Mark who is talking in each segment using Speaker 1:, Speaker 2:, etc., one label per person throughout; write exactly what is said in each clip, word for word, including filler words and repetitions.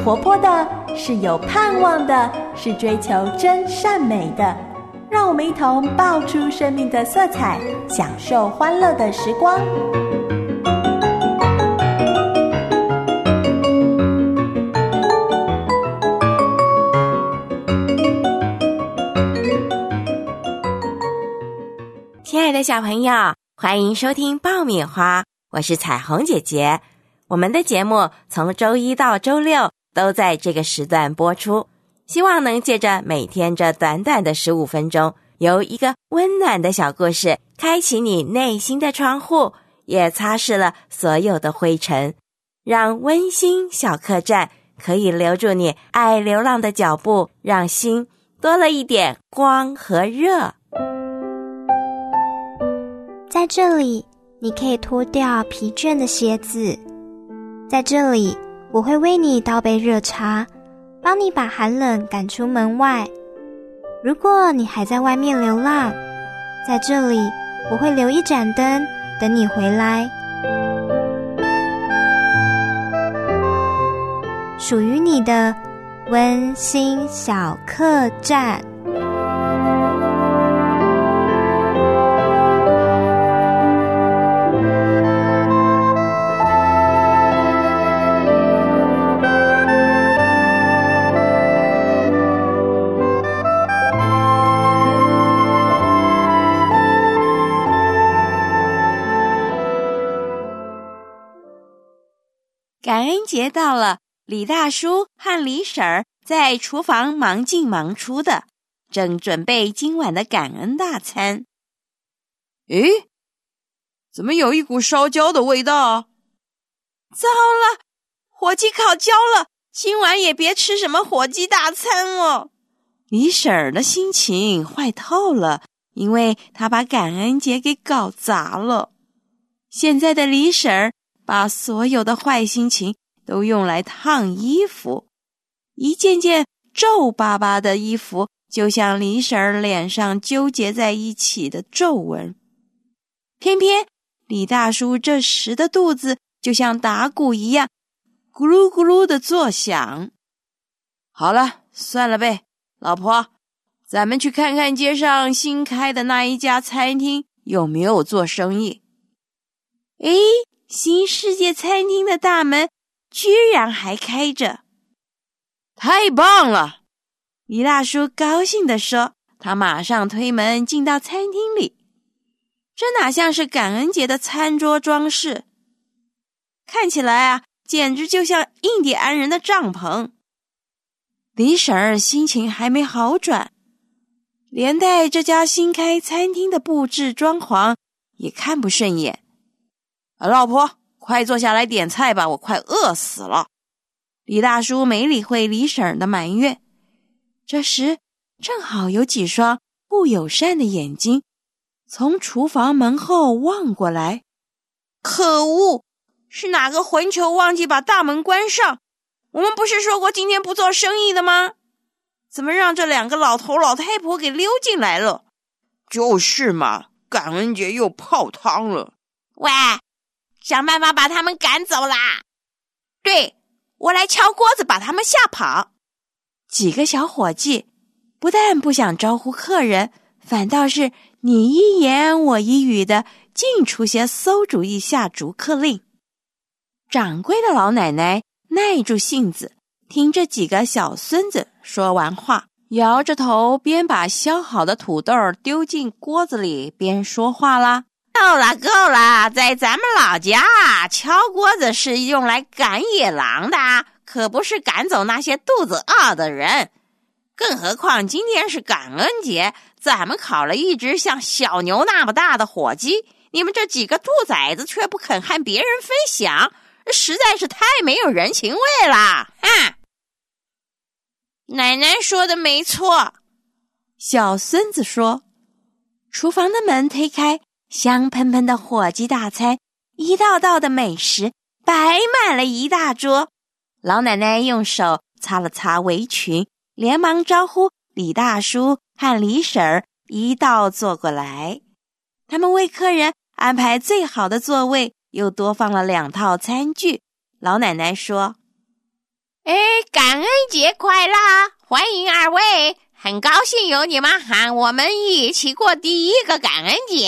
Speaker 1: 活泼的，是有盼望的，是追求真善美的。让我们一同爆出生命的色彩，享受欢乐的时光。
Speaker 2: 亲爱的小朋友，欢迎收听爆米花，我是彩虹姐姐。我们的节目从周一到周六都在这个时段播出，希望能借着每天这短短的十五分钟，由一个温暖的小故事开启你内心的窗户，也擦拭了所有的灰尘，让温馨小客栈可以留住你爱流浪的脚步，让心多了一点光和热。
Speaker 3: 在这里，你可以脱掉疲倦的鞋子。在这里，我会为你倒杯热茶，帮你把寒冷赶出门外。如果你还在外面流浪，在这里，我会留一盏灯，等你回来。属于你的温馨小客栈。
Speaker 2: 感恩节到了，李大叔和李婶儿在厨房忙进忙出的，正准备今晚的感恩大餐。
Speaker 4: 诶，怎么有一股烧焦的味道？
Speaker 2: 糟了，火鸡烤焦了，今晚也别吃什么火鸡大餐哦。李婶儿的心情坏透了，因为她把感恩节给搞砸了。现在的李婶儿把所有的坏心情都用来烫衣服，一件件皱巴巴的衣服就像李婶儿脸上纠结在一起的皱纹。偏偏李大叔这时的肚子就像打鼓一样，咕噜咕噜的作响。好了，算了呗，老婆，咱们去看看街上新开的那一家餐厅有没有做生意。诶，新世界餐厅的大门居然还开着，
Speaker 4: 太棒了！
Speaker 2: 李大叔高兴地说，他马上推门进到餐厅里。这哪像是感恩节的餐桌装饰，看起来啊，简直就像印第安人的帐篷。李婶儿心情还没好转，连带这家新开餐厅的布置装潢也看不顺眼。
Speaker 4: 啊，老婆，快坐下来点菜吧，我快饿死了。
Speaker 2: 李大叔没理会李婶儿的埋怨。这时正好有几双不友善的眼睛从厨房门后望过来。可恶，是哪个混球忘记把大门关上？我们不是说过今天不做生意的吗？怎么让这两个老头老太婆给溜进来了？
Speaker 4: 就是嘛，感恩节又泡汤了。
Speaker 2: 喂，想办法把他们赶走啦！对，我来敲锅子把他们吓跑。几个小伙计不但不想招呼客人，反倒是你一言我一语的净出些馊主意下逐客令。掌柜的老奶奶耐住性子，听这几个小孙子说完话，摇着头边把削好的土豆丢进锅子里边说话啦。够了够了，在咱们老家敲锅子是用来赶野狼的，可不是赶走那些肚子饿的人。更何况今天是感恩节，咱们烤了一只像小牛那么大的火鸡，你们这几个兔崽子却不肯和别人分享，实在是太没有人情味了。哼！奶奶说的没错，小孙子说。厨房的门推开，香喷喷的火鸡大餐，一道道的美食摆满了一大桌。老奶奶用手擦了擦围裙，连忙招呼李大叔和李婶儿一道坐过来。他们为客人安排最好的座位，又多放了两套餐具。老奶奶说：哎，感节快乐！欢迎二位，很高兴有你们和我们一起过第一个感恩节。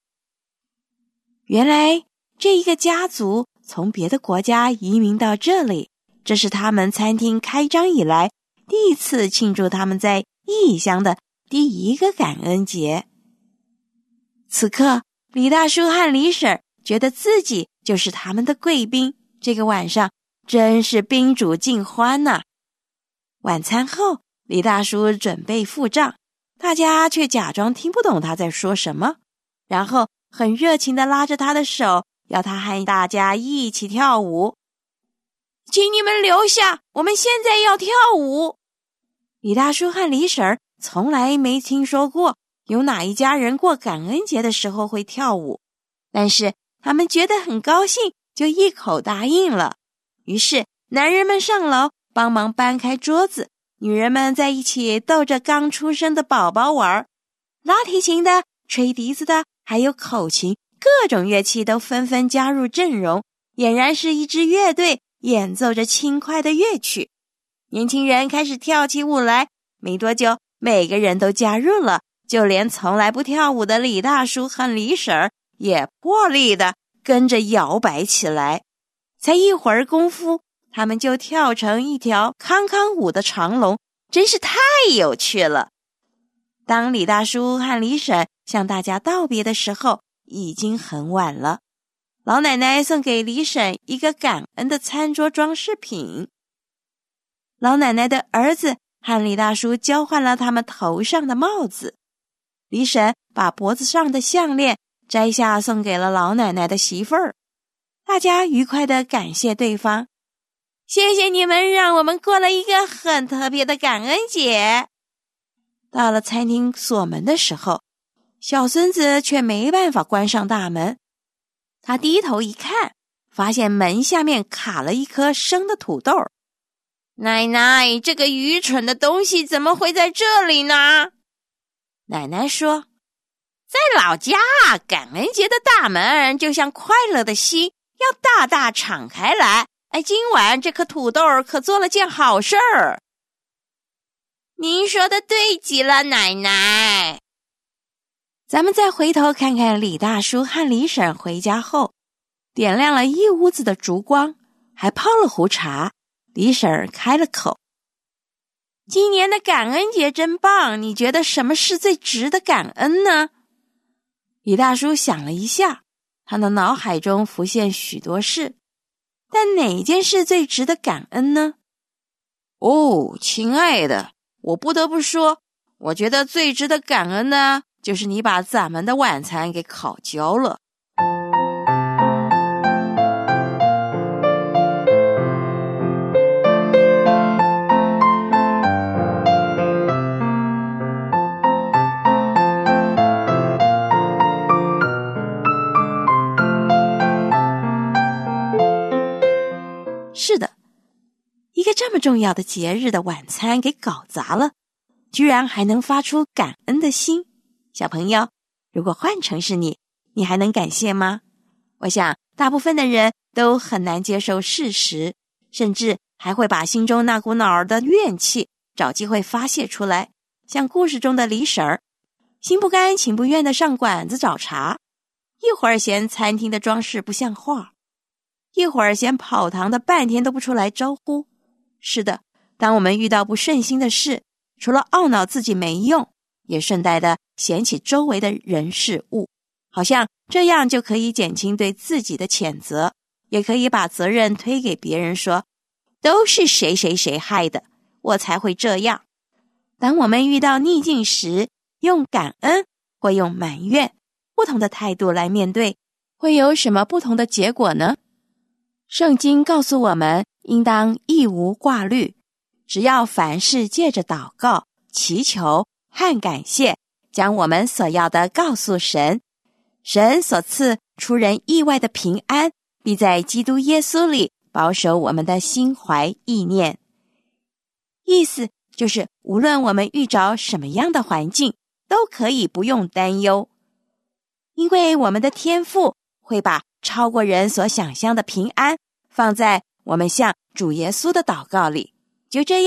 Speaker 1: 原来这一个家族从别的国家移民到这里，这是他们餐厅开张以来第一次庆祝他们在异乡的第一个感恩节。此刻，李大叔和李婶觉得自己就是他们的贵宾，这个晚上真是宾主尽欢呐、啊。晚餐后，李大叔准备付账，大家却假装听不懂他在说什么，然后很热情地拉着他的手，要他和大家一起跳舞。
Speaker 2: 请你们留下，我们现在要跳舞。
Speaker 1: 李大叔和李婶从来没听说过有哪一家人过感恩节的时候会跳舞，但是他们觉得很高兴，就一口答应了。于是男人们上楼帮忙搬开桌子，女人们在一起逗着刚出生的宝宝玩，拉提琴的、吹笛子的，还有口琴，各种乐器都纷纷加入阵容，俨然是一支乐队，演奏着轻快的乐曲。年轻人开始跳起舞来，没多久，每个人都加入了，就连从来不跳舞的李大叔和李婶也破例的跟着摇摆起来。才一会儿功夫，他们就跳成一条康康舞的长龙，真是太有趣了。当李大叔和李婶向大家道别的时候，已经很晚了。老奶奶送给李婶一个感恩的餐桌装饰品。老奶奶的儿子和李大叔交换了他们头上的帽子。李婶把脖子上的项链摘下送给了老奶奶的媳妇儿。大家愉快地感谢对方，谢谢你们让我们过了一个很特别的感恩节。到了餐厅锁门的时候，小孙子却没办法关上大门。他低头一看，发现门下面卡了一颗生的土豆。
Speaker 2: 奶奶，这个愚蠢的东西怎么会在这里呢？
Speaker 1: 奶奶说，
Speaker 2: 在老家，感恩节的大门就像快乐的心，要大大敞开来。哎，今晚这颗土豆可做了件好事儿。您说的对极了，奶奶。
Speaker 1: 咱们再回头看看李大叔和李婶回家后，点亮了一屋子的烛光，还泡了壶茶。李婶开了口，今年的感恩节真棒，你觉得什么是最值得感恩呢？李大叔想了一下，他的脑海中浮现许多事，但哪件事最值得感恩呢？
Speaker 4: 哦，亲爱的，我不得不说，我觉得最值得感恩的就是你把咱们的晚餐给烤焦了。
Speaker 1: 是的，一个这么重要的节日的晚餐给搞砸了，居然还能发出感恩的心。小朋友，如果换成是你，你还能感谢吗？我想大部分的人都很难接受事实，甚至还会把心中那股脑儿的怨气找机会发泄出来。像故事中的李婶儿，心不甘情不愿地上馆子找茬，一会儿嫌餐厅的装饰不像话，一会儿嫌跑堂的半天都不出来招呼。是的，当我们遇到不顺心的事，除了懊恼自己没用，也顺带的嫌弃周围的人事物，好像这样就可以减轻对自己的谴责，也可以把责任推给别人，说都是谁谁谁害的，我才会这样。当我们遇到逆境时，用感恩或用埋怨，不同的态度来面对，会有什么不同的结果呢？圣经告诉我们，应当一无挂虑，只要凡事借着祷告、祈求和感谢，将我们所要的告诉神。神所赐出人意外的平安，必在基督耶稣里保守我们的心怀意念。意思就是，无论我们遇着什么样的环境，都可以不用担忧，因为我们的天父会把超过人所想象的平安放在我们向主耶稣的祷告里。就这样，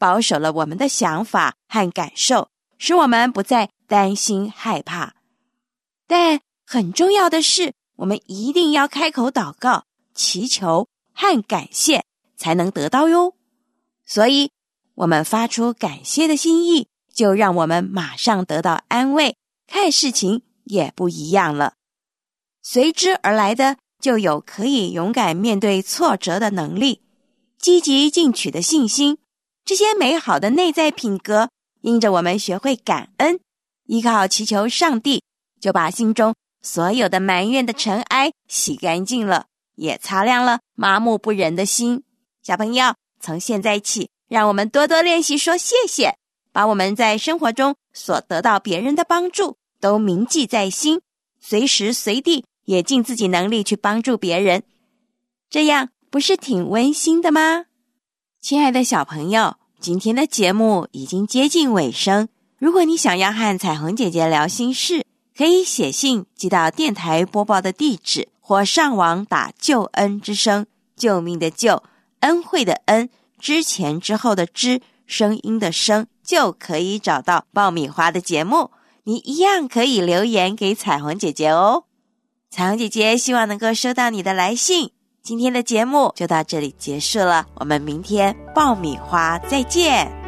Speaker 1: 保守了我们的想法和感受，使我们不再担心害怕。但很重要的是，我们一定要开口祷告、祈求和感谢，才能得到哟。所以，我们发出感谢的心意，就让我们马上得到安慰，看事情也不一样了。随之而来的，就有可以勇敢面对挫折的能力，积极进取的信心。这些美好的内在品格，因着我们学会感恩，依靠祈求上帝，就把心中所有的埋怨的尘埃洗干净了，也擦亮了麻木不仁的心。小朋友，从现在起，让我们多多练习说谢谢，把我们在生活中所得到别人的帮助都铭记在心，随时随地也尽自己能力去帮助别人，这样不是挺温馨的吗？亲爱的小朋友，今天的节目已经接近尾声，如果你想要和彩虹姐姐聊心事，可以写信寄到电台播报的地址，或上网打救恩之声，救命的救，恩惠的恩，之前之后的之，声音的声，就可以找到爆米花的节目。你一样可以留言给彩虹姐姐哦。彩虹姐姐希望能够收到你的来信。今天的节目就到这里结束了，我们明天爆米花再见。